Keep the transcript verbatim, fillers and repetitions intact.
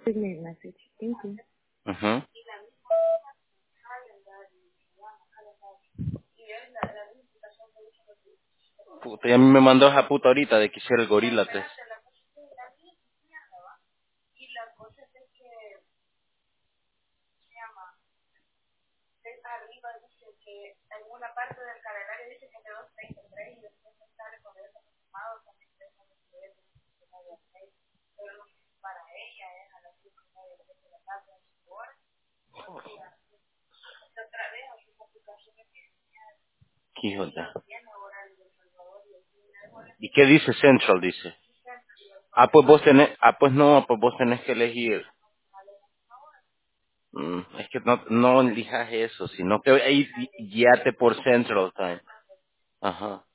Leave me a message. Thank you. Ajá. Puta, y a mí me mandó esa puta ahorita de que hiciera el gorila test. Qué hijo de- ¿Y qué dice Central? Dice. Ah, pues vos tenés, ah, pues no, pues vos tenés que elegir. Mm, es que no, no elijas eso, sino que ahí guíate por Central Time. Ajá.